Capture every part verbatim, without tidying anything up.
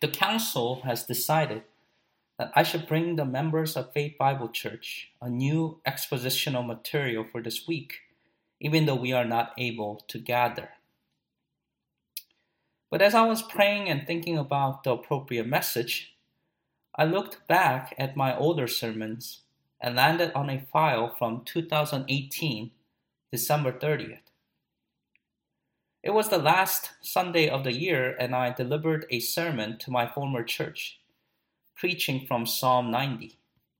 The council has decided that I should bring the members of Faith Bible Church a new expositional material for this week, even though we are not able to gather. But as I was praying and thinking about the appropriate message, I looked back at my older sermons and landed on a file from two thousand eighteen, December thirtieth. It was the last Sunday of the year, and I delivered a sermon to my former church, preaching from Psalm ninety.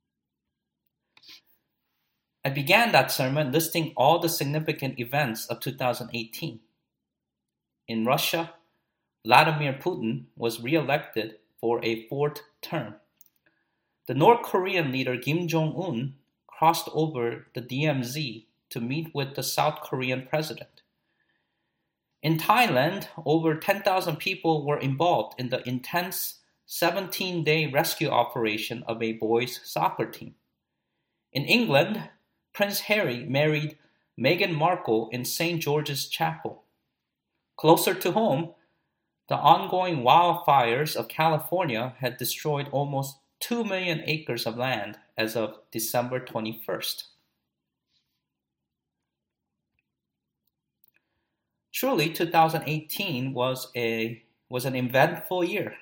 I began that sermon listing all the significant events of two thousand eighteen. In Russia, Vladimir Putin was re-elected for a fourth term. The North Korean leader Kim Jong-un crossed over the D M Z to meet with the South Korean president. In Thailand, over ten thousand people were involved in the intense seventeen-day rescue operation of a boys' soccer team. In England, Prince Harry married Meghan Markle in Saint George's Chapel. Closer to home, the ongoing wildfires of California had destroyed almost two million acres of land as of December twenty-first. Truly, two thousand eighteen was a was an eventful year.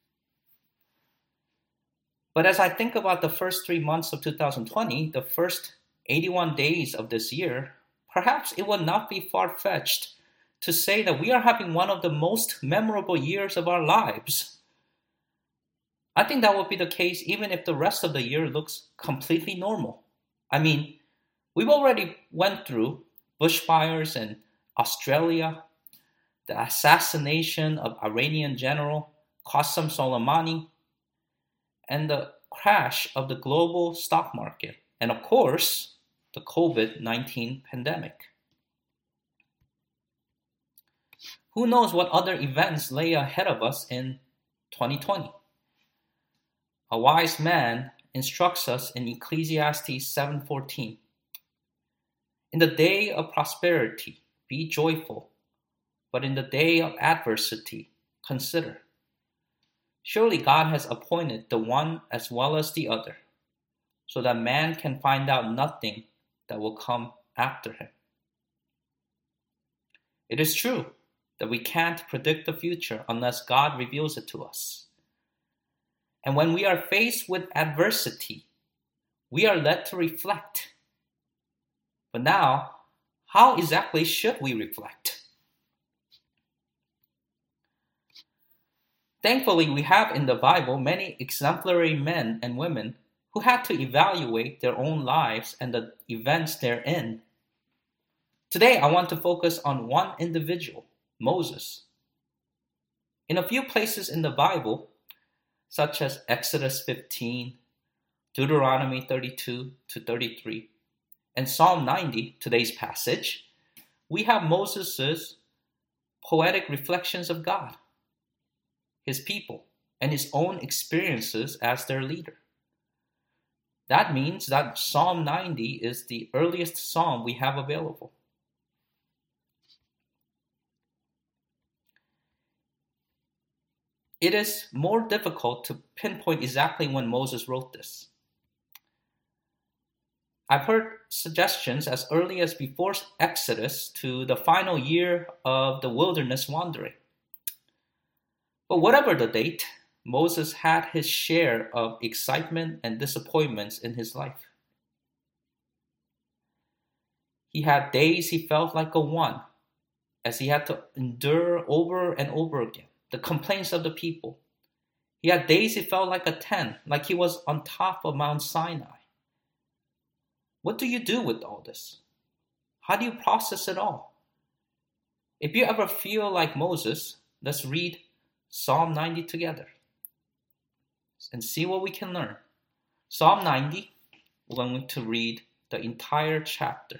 But as I think about the first three months of two thousand twenty, the first eighty-one days of this year, perhaps it would not be far-fetched to say that we are having one of the most memorable years of our lives. I think that would be the case even if the rest of the year looks completely normal. I mean, we've already went through bushfires in Australia, the assassination of Iranian general Qasem Soleimani, and the crash of the global stock market, and of course, the covid nineteen pandemic. Who knows what other events lay ahead of us in twenty twenty? A wise man instructs us in Ecclesiastes seven fourteen. In the day of prosperity, be joyful, but in the day of adversity, consider. Surely God has appointed the one as well as the other, so that man can find out nothing that will come after him. It is true that we can't predict the future unless God reveals it to us. And when we are faced with adversity, we are led to reflect. But now, how exactly should we reflect? Thankfully, we have in the Bible many exemplary men and women who had to evaluate their own lives and the events therein. Today, I want to focus on one individual, Moses. In a few places in the Bible, such as Exodus fifteen, Deuteronomy thirty-two to thirty-three, and Psalm ninety, today's passage, we have Moses' poetic reflections of God, his people, and his own experiences as their leader. That means that Psalm ninety is the earliest psalm we have available. It is more difficult to pinpoint exactly when Moses wrote this. I've heard suggestions as early as before Exodus to the final year of the wilderness wandering. But whatever the date, Moses had his share of excitement and disappointments in his life. He had days he felt like a one, as he had to endure over and over again the complaints of the people. He had days he felt like a ten, like he was on top of Mount Sinai. What do you do with all this? How do you process it all? If you ever feel like Moses, let's read Psalm ninety together and see what we can learn. Psalm ninety, we're going to read the entire chapter.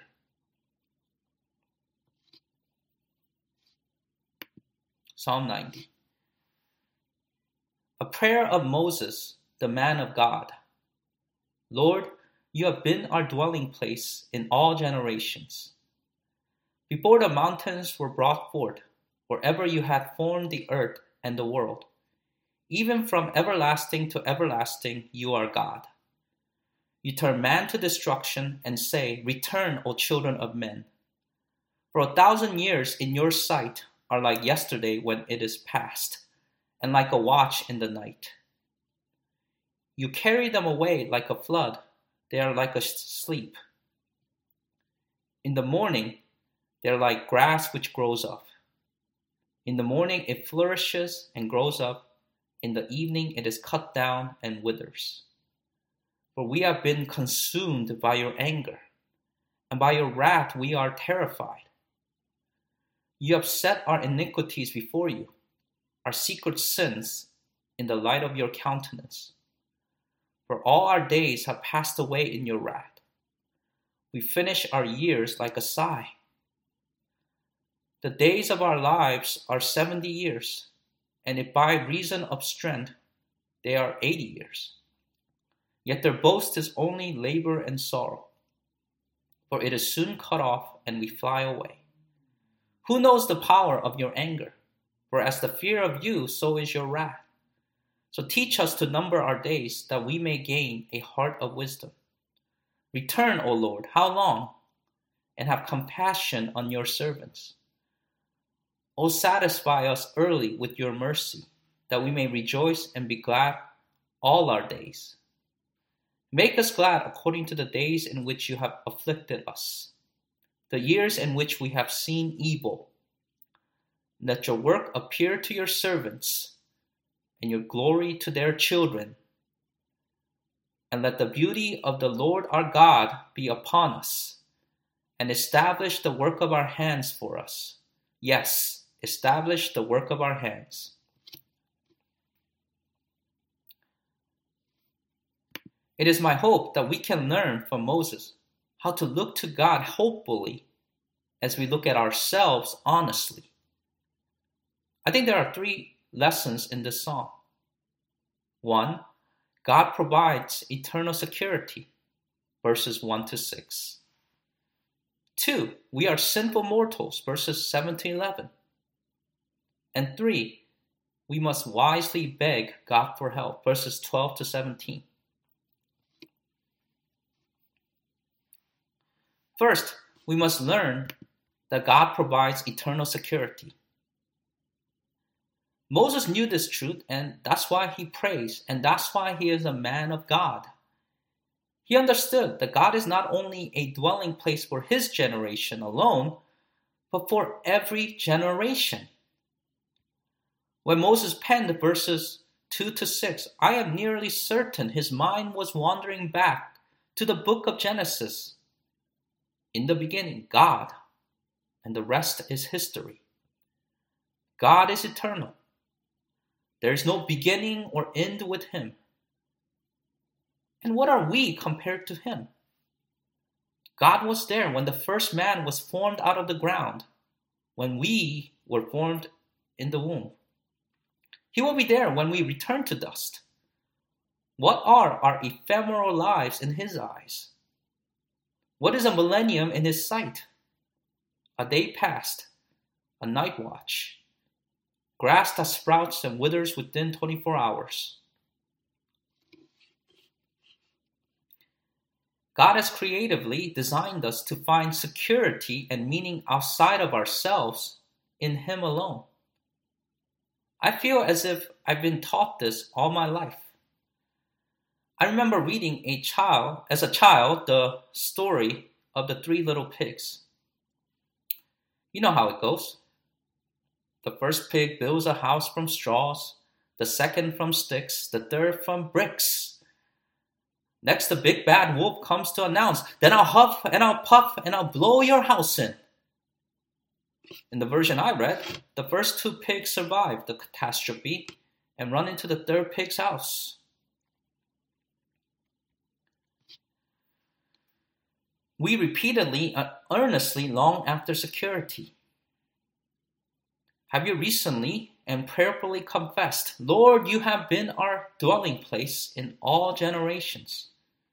Psalm ninety. A prayer of Moses, the man of God. Lord, you have been our dwelling place in all generations. Before the mountains were brought forth, or ever you had formed the earth and the world, Even from everlasting to everlasting, you are God. You turn man to destruction and say, Return, O children of men. For a thousand years in your sight are like yesterday when it is past, and like a watch in the night. You carry them away like a flood. They are like a sleep. In the morning, they are like grass which grows up. In the morning it flourishes and grows up. In the evening it is cut down and withers. For we have been consumed by your anger, and by your wrath we are terrified. You have set our iniquities before you, our secret sins in the light of your countenance. For all our days have passed away in your wrath. We finish our years like a sigh. The days of our lives are seventy years, and if by reason of strength they are eighty years. Yet their boast is only labor and sorrow, for it is soon cut off and we fly away. Who knows the power of your anger? For as the fear of you, so is your wrath. So teach us to number our days, that we may gain a heart of wisdom. Return, O Lord, how long? And have compassion on your servants. O satisfy us early with your mercy, that we may rejoice and be glad all our days. Make us glad according to the days in which you have afflicted us, the years in which we have seen evil. Let your work appear to your servants, and your glory to their children. And let the beauty of the Lord our God be upon us, and establish the work of our hands for us. Yes, establish the work of our hands. It is my hope that we can learn from Moses how to look to God hopefully as we look at ourselves honestly. I think there are three lessons in this song. One, God provides eternal security, verses one to six. Two, we are sinful mortals, verses seven to eleven. And three, we must wisely beg God for help, verses twelve to seventeen. First, we must learn that God provides eternal security. Moses knew this truth, and that's why he prays, and that's why he is a man of God. He understood that God is not only a dwelling place for his generation alone, but for every generation. When Moses penned verses two to six, I am nearly certain his mind was wandering back to the book of Genesis. In the beginning, God, and the rest is history. God is eternal. There is no beginning or end with him. And what are we compared to him? God was there when the first man was formed out of the ground, when we were formed in the womb. He will be there when we return to dust. What are our ephemeral lives in his eyes? What is a millennium in his sight? A day past, a night watch, grass that sprouts and withers within twenty-four hours. God has creatively designed us to find security and meaning outside of ourselves in him alone. I feel as if I've been taught this all my life. I remember reading a child, as a child, the story of the three little pigs. You know how it goes. The first pig builds a house from straws, the second from sticks, the third from bricks. Next, the big bad wolf comes to announce, then I'll huff and I'll puff and I'll blow your house in. In the version I read, the first two pigs survive the catastrophe and run into the third pig's house. We repeatedly and earnestly long after security. Have you recently and prayerfully confessed, Lord, you have been our dwelling place in all generations?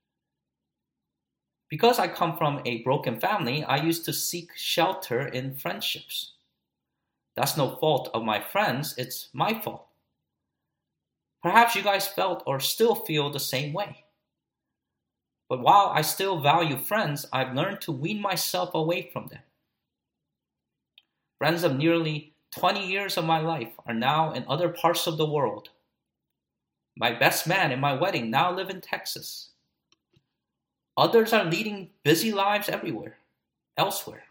Because I come from a broken family, I used to seek shelter in friendships. That's no fault of my friends, it's my fault. Perhaps you guys felt or still feel the same way. But while I still value friends, I've learned to wean myself away from them. Friends of nearly twenty years of my life are now in other parts of the world. My best man in my wedding now live in Texas. Others are leading busy lives everywhere, elsewhere.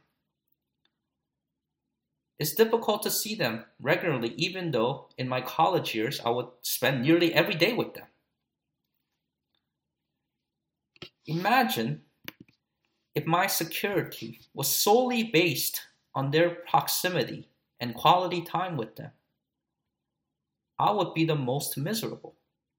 It's difficult to see them regularly, even though in my college years I would spend nearly every day with them. Imagine if my security was solely based on their proximity and quality time with them. I would be the most miserable.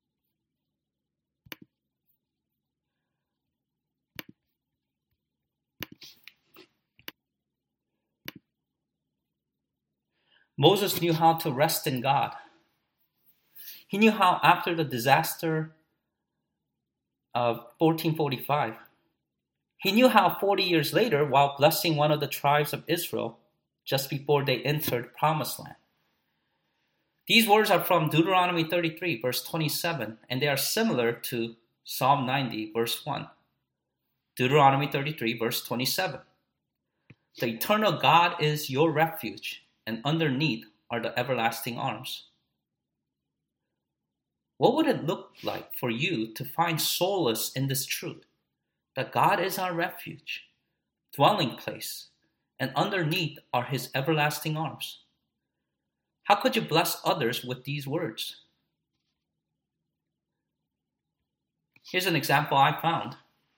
Moses knew how to rest in God. He knew how, after the disaster of fourteen forty-five, he knew how forty years later, while blessing one of the tribes of Israel just before they entered Promised Land. These words are from Deuteronomy thirty-three, verse twenty-seven, and they are similar to Psalm ninety, verse one. Deuteronomy thirty-three, verse twenty-seven. The eternal God is your refuge, and underneath are the everlasting arms. What would it look like for you to find solace in this truth, that God is our refuge, dwelling place, and underneath are his everlasting arms? How could you bless others with these words? Here's an example I found.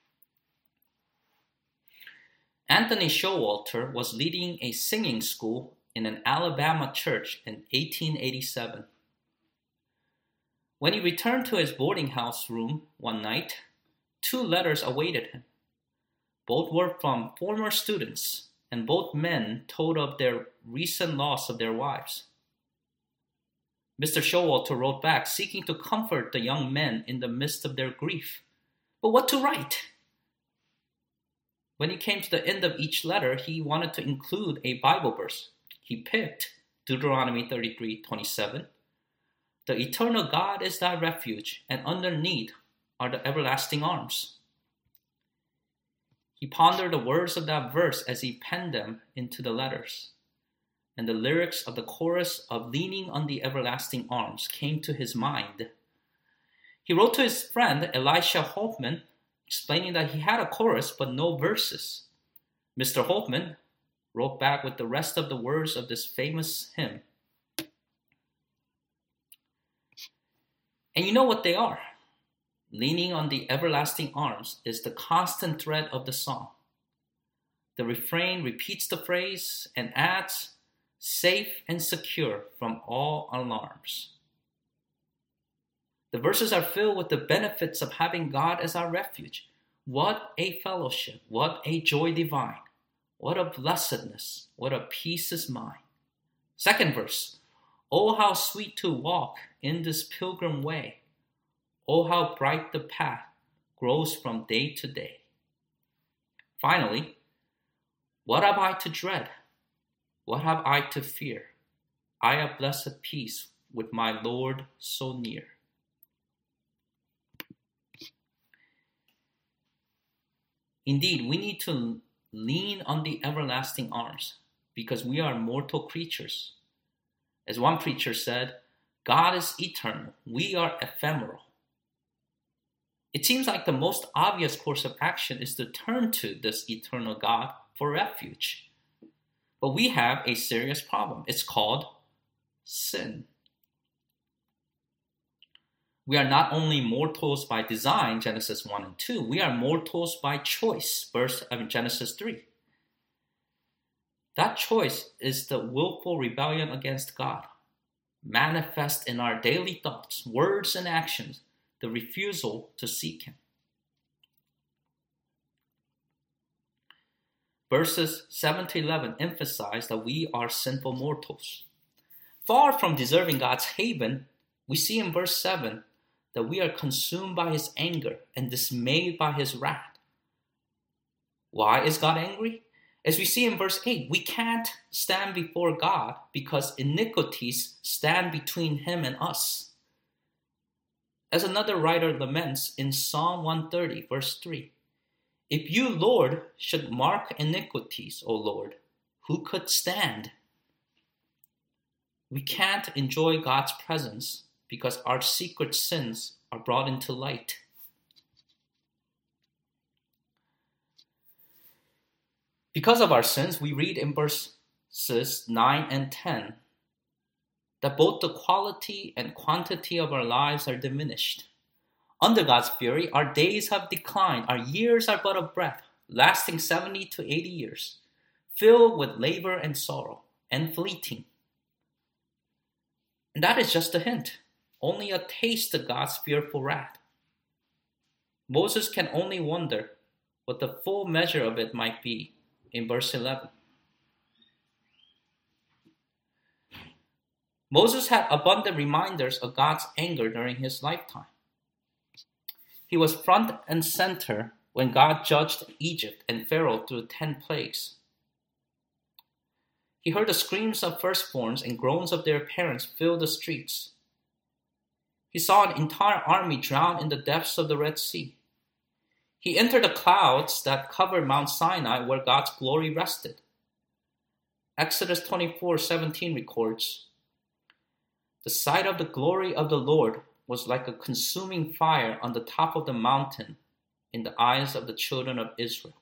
Anthony Showalter was leading a singing school in an Alabama church in eighteen eighty-seven. When he returned to his boarding house room one night, two letters awaited him. Both were from former students, and both men told of their recent loss of their wives. Mister Showalter wrote back, seeking to comfort the young men in the midst of their grief. But what to write? When he came to the end of each letter, he wanted to include a Bible verse. He picked Deuteronomy thirty-three twenty-seven. The eternal God is thy refuge, and underneath are the everlasting arms. He pondered the words of that verse as he penned them into the letters, and the lyrics of the chorus of Leaning on the Everlasting Arms came to his mind. He wrote to his friend Elisha Holtman, explaining that he had a chorus but no verses. Mister Holtman wrote back with the rest of the words of this famous hymn. And you know what they are. Leaning on the everlasting arms is the constant thread of the song. The refrain repeats the phrase and adds, safe and secure from all alarms. The verses are filled with the benefits of having God as our refuge. What a fellowship, what a joy divine, what a blessedness, what a peace is mine. Second verse, oh, how sweet to walk in this pilgrim way. Oh, how bright the path grows from day to day. Finally, what have I to dread? What have I to fear? I have blessed peace with my Lord so near. Indeed, we need to lean on the everlasting arms because we are mortal creatures. As one preacher said, God is eternal. We are ephemeral. It seems like the most obvious course of action is to turn to this eternal God for refuge. But we have a serious problem. It's called sin. We are not only mortals by design, Genesis one and two, we are mortals by choice, verse I mean, Genesis three. That choice is the willful rebellion against God, manifest in our daily thoughts, words, and actions, the refusal to seek him. Verses seven to eleven emphasize that we are sinful mortals. Far from deserving God's haven, we see in verse seven that we are consumed by his anger and dismayed by his wrath. Why is God angry? As we see in verse eight, we can't stand before God because iniquities stand between him and us. As another writer laments in Psalm one thirty, verse three, "If you, Lord, should mark iniquities, O Lord, who could stand?" We can't enjoy God's presence because our secret sins are brought into light. Because of our sins, we read in verses nine and ten that both the quality and quantity of our lives are diminished. Under God's fury, our days have declined, our years are but a breath, lasting seventy to eighty years, filled with labor and sorrow, and fleeting. And that is just a hint, only a taste of God's fearful wrath. Moses can only wonder what the full measure of it might be in verse eleven. Moses had abundant reminders of God's anger during his lifetime. He was front and center when God judged Egypt and Pharaoh through ten plagues. He heard the screams of firstborns and groans of their parents fill the streets. He saw an entire army drown in the depths of the Red Sea. He entered the clouds that covered Mount Sinai where God's glory rested. Exodus twenty-four seventeen records, "The sight of the glory of the Lord was like a consuming fire on the top of the mountain in the eyes of the children of Israel."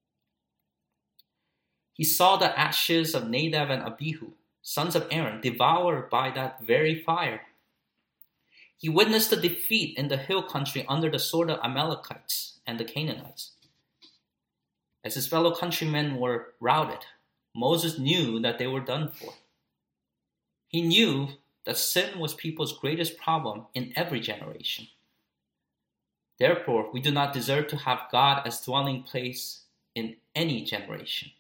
He saw the ashes of Nadab and Abihu, sons of Aaron, devoured by that very fire. He witnessed the defeat in the hill country under the sword of Amalekites and the Canaanites. As his fellow countrymen were routed, Moses knew that they were done for. He knew that sin was people's greatest problem in every generation. Therefore, we do not deserve to have God as dwelling place in any generation.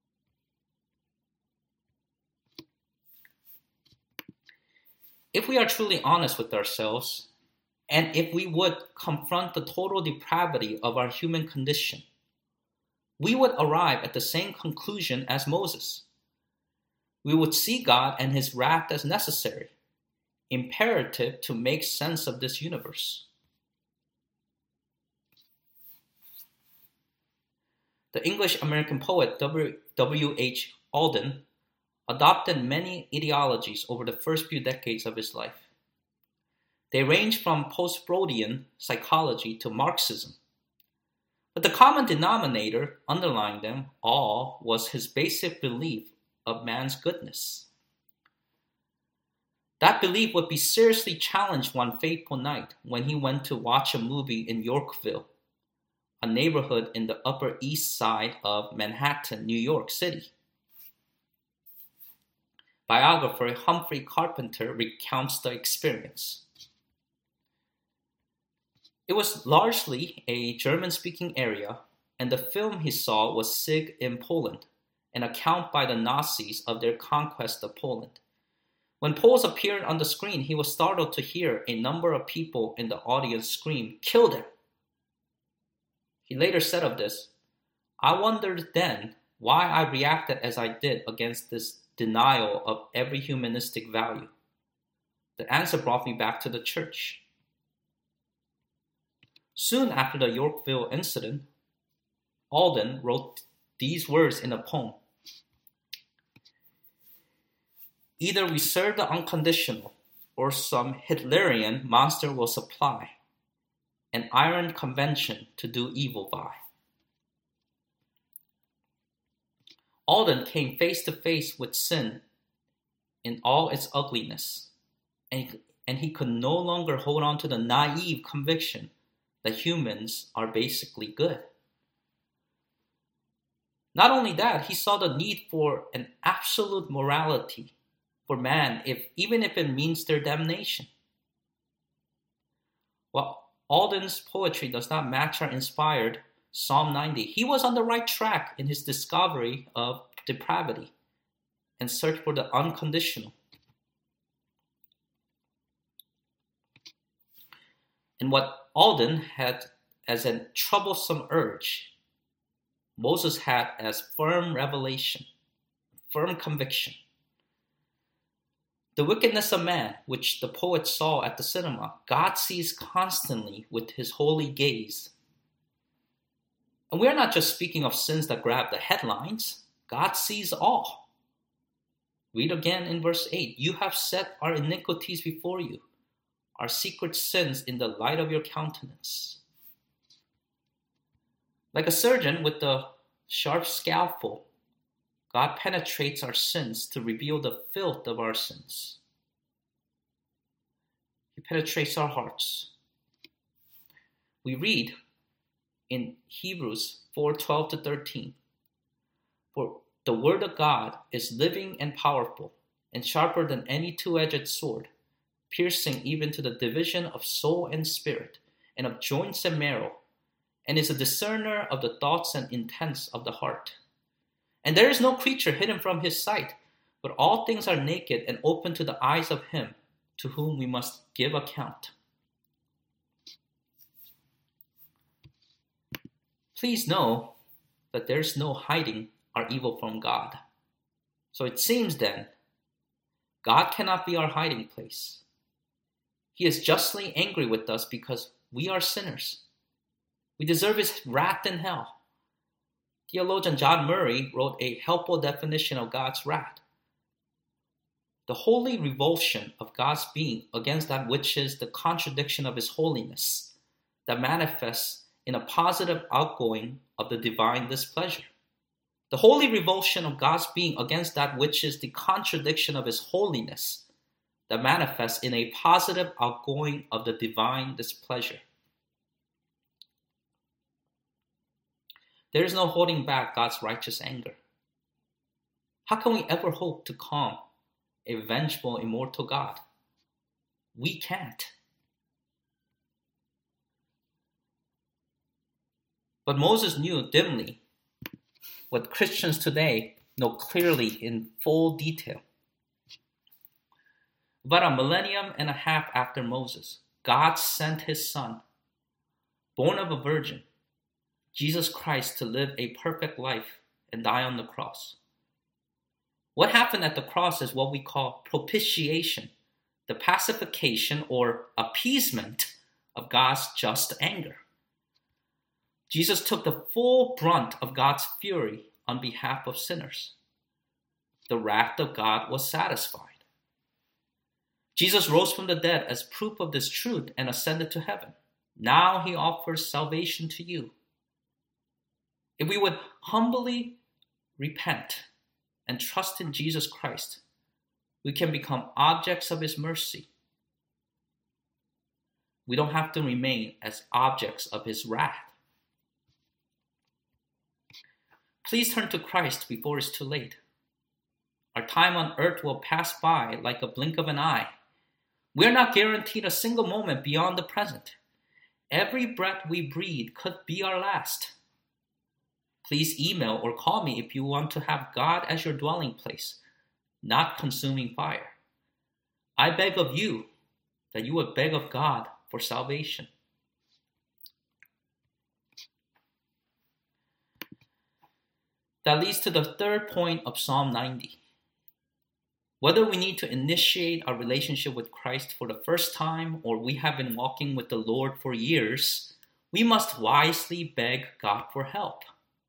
If we are truly honest with ourselves, and if we would confront the total depravity of our human condition, we would arrive at the same conclusion as Moses. We would see God and his wrath as necessary, imperative to make sense of this universe. The English-American poet W H Auden adopted many ideologies over the first few decades of his life. They range from post-Freudian psychology to Marxism. But the common denominator underlying them all was his basic belief of man's goodness. That belief would be seriously challenged one fateful night when he went to watch a movie in Yorkville, a neighborhood in the Upper East Side of Manhattan, New York City. Biographer Humphrey Carpenter recounts the experience. It was largely a German-speaking area, and the film he saw was Sig in Poland, an account by the Nazis of their conquest of Poland. When Poles appeared on the screen, he was startled to hear a number of people in the audience scream, "Kill them!" He later said of this, "I wondered then why I reacted as I did against this denial of every humanistic value. The answer brought me back to the church." Soon after the Yorkville incident, Auden wrote these words in a poem. "Either we serve the unconditional, or some Hitlerian monster will supply an iron convention to do evil by." Auden came face to face with sin in all its ugliness, and he, and he could no longer hold on to the naive conviction that humans are basically good. Not only that, he saw the need for an absolute morality for man, if even if it means their damnation. While Auden's poetry does not match our inspired Psalm ninety, he was on the right track in his discovery of depravity and search for the unconditional. And what Auden had as a troublesome urge, Moses had as firm revelation, firm conviction. The wickedness of man, which the poet saw at the cinema, God sees constantly with his holy gaze. And we are not just speaking of sins that grab the headlines. God sees all. Read again in verse eight. You have set our iniquities before you, our secret sins in the light of your countenance. Like a surgeon with the sharp scalpel, God penetrates our sins to reveal the filth of our sins. He penetrates our hearts. We read in Hebrews four twelve to thirteen, for the word of God is living and powerful, and sharper than any two-edged sword, piercing even to the division of soul and spirit, and of joints and marrow, and is a discerner of the thoughts and intents of the heart. And there is no creature hidden from his sight, but all things are naked and open to the eyes of him to whom we must give account. Please know that there is no hiding our evil from God. So it seems then, God cannot be our hiding place. He is justly angry with us because we are sinners. We deserve his wrath in hell. Theologian John Murray wrote a helpful definition of God's wrath. The holy revulsion of God's being against that which is the contradiction of his holiness, that manifests in a positive outgoing of the divine displeasure. The holy revulsion of God's being against that which is the contradiction of his holiness, that manifests in a positive outgoing of the divine displeasure. There is no holding back God's righteous anger. How can we ever hope to calm a vengeful, immortal God? We can't. But Moses knew dimly what Christians today know clearly in full detail. About a millennium and a half after Moses, God sent his son, born of a virgin, Jesus Christ, to live a perfect life and die on the cross. What happened at the cross is what we call propitiation, the pacification or appeasement of God's just anger. Jesus took the full brunt of God's fury on behalf of sinners. The wrath of God was satisfied. Jesus rose from the dead as proof of this truth and ascended to heaven. Now he offers salvation to you. If we would humbly repent and trust in Jesus Christ, we can become objects of his mercy. We don't have to remain as objects of his wrath. Please turn to Christ before it's too late. Our time on earth will pass by like a blink of an eye. We're not guaranteed a single moment beyond the present. Every breath we breathe could be our last. Please email or call me if you want to have God as your dwelling place, not consuming fire. I beg of you that you would beg of God for salvation. That leads to the third point of Psalm ninety. Whether we need to initiate our relationship with Christ for the first time or we have been walking with the Lord for years, we must wisely beg God for help.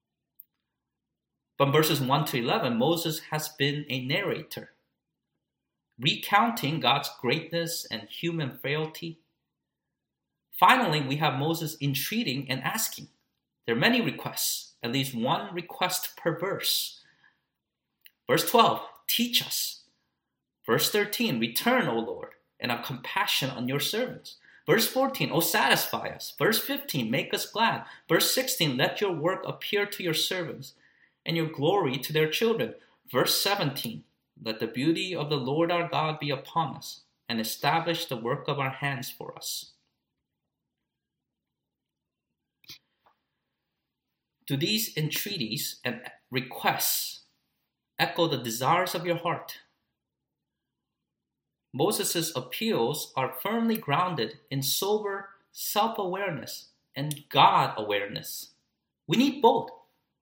From verses one to eleven, Moses has been a narrator, recounting God's greatness and human frailty. Finally, we have Moses entreating and asking. There are many requests, at least one request per verse. Verse twelve, teach us. Verse thirteen, return, O Lord, and have compassion on your servants. Verse fourteen, O satisfy us. Verse fifteen, make us glad. Verse sixteen, let your work appear to your servants, and your glory to their children. Verse seventeen, let the beauty of the Lord our God be upon us, and establish the work of our hands for us. Do these entreaties and requests echo the desires of your heart? Moses' appeals are firmly grounded in sober self-awareness and God-awareness. We need both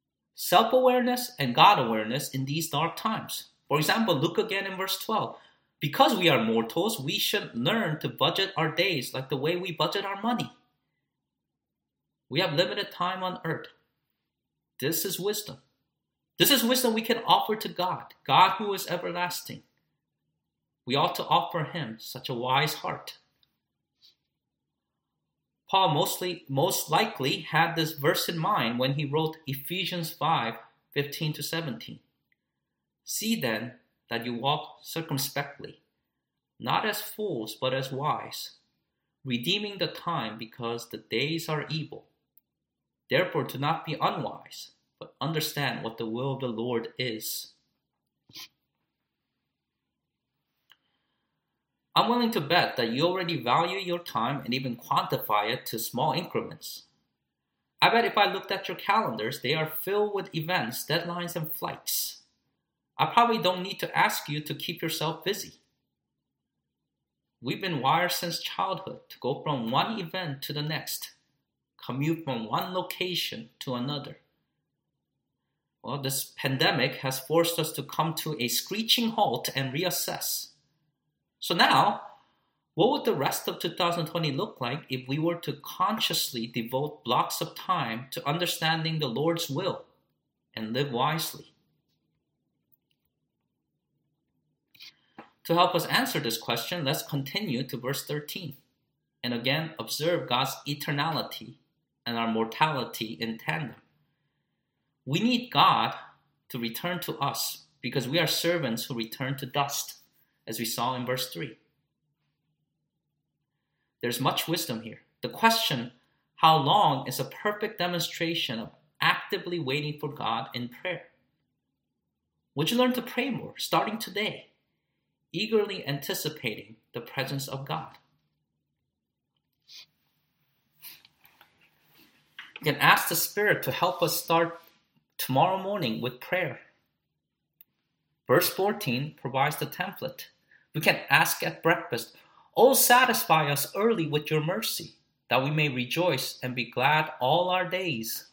self-awareness and God-awareness in these dark times. For example, look again in verse twelve. Because we are mortals, we should learn to budget our days like the way we budget our money. We have limited time on earth. This is wisdom. This is wisdom we can offer to God, God who is everlasting. We ought to offer him such a wise heart. Paul mostly, most likely had this verse in mind when he wrote Ephesians five, fifteen to seventeen. See then that you walk circumspectly, not as fools, but as wise, redeeming the time because the days are evil. Therefore, do not be unwise, but understand what the will of the Lord is. I'm willing to bet that you already value your time and even quantify it to small increments. I bet if I looked at your calendars, they are filled with events, deadlines, and flights. I probably don't need to ask you to keep yourself busy. We've been wired since childhood to go from one event to the next, commute from one location to another. Well, this pandemic has forced us to come to a screeching halt and reassess. So now, what would the rest of two thousand twenty look like if we were to consciously devote blocks of time to understanding the Lord's will and live wisely? To help us answer this question, let's continue to verse thirteen and again observe God's eternality and our mortality in tandem. We need God to return to us because we are servants who return to dust, as we saw in verse three. There's much wisdom here. The question, how long, is a perfect demonstration of actively waiting for God in prayer. Would you learn to pray more, starting today, eagerly anticipating the presence of God? You can ask the Spirit to help us start tomorrow morning with prayer. Verse fourteen provides the template. We can ask at breakfast, "Oh, satisfy us early with your mercy, that we may rejoice and be glad all our days."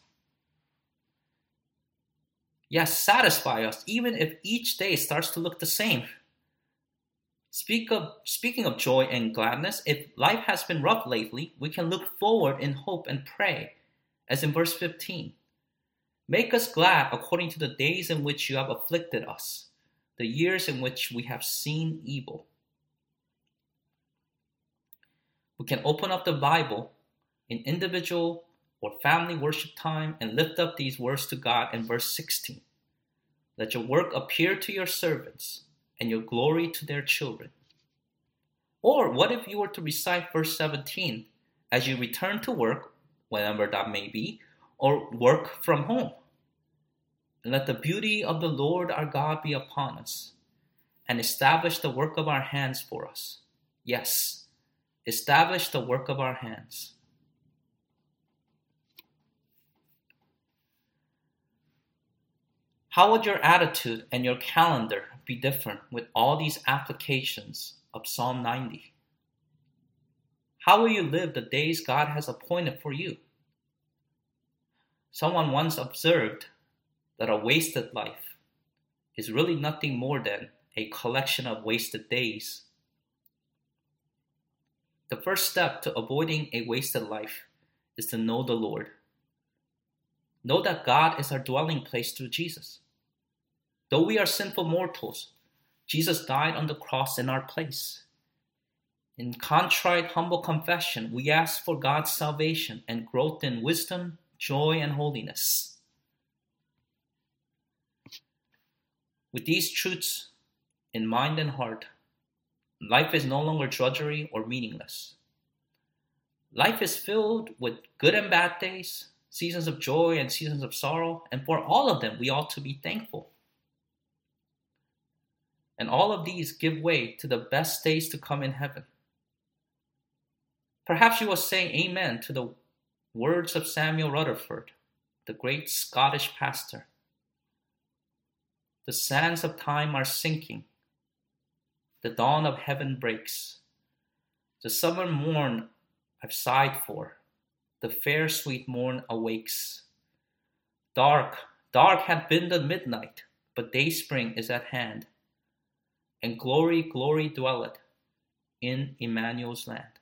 Yes, satisfy us, even if each day starts to look the same. Speak of, speaking of joy and gladness, if life has been rough lately, we can look forward in hope and pray, as in verse fifteen. Make us glad according to the days in which you have afflicted us, the years in which we have seen evil. We can open up the Bible in individual or family worship time and lift up these words to God in verse sixteen. Let your work appear to your servants and your glory to their children. Or what if you were to recite verse seventeen as you return to work, whenever that may be, or work from home? And let the beauty of the Lord our God be upon us, and establish the work of our hands for us. Yes, establish the work of our hands. How would your attitude and your calendar be different with all these applications of Psalm ninety? How will you live the days God has appointed for you? Someone once observed that a wasted life is really nothing more than a collection of wasted days. The first step to avoiding a wasted life is to know the Lord. Know that God is our dwelling place through Jesus. Though we are sinful mortals, Jesus died on the cross in our place. In contrite, humble confession, we ask for God's salvation and growth in wisdom, joy, and holiness. With these truths in mind and heart, life is no longer drudgery or meaningless. Life is filled with good and bad days, seasons of joy and seasons of sorrow, and for all of them we ought to be thankful. And all of these give way to the best days to come in heaven. Perhaps you will say amen to the words of Samuel Rutherford, the great Scottish pastor. The sands of time are sinking. The dawn of heaven breaks. The summer morn I've sighed for. The fair sweet morn awakes. Dark, dark had been the midnight, but dayspring is at hand. and glory, glory dwelleth in Emmanuel's land.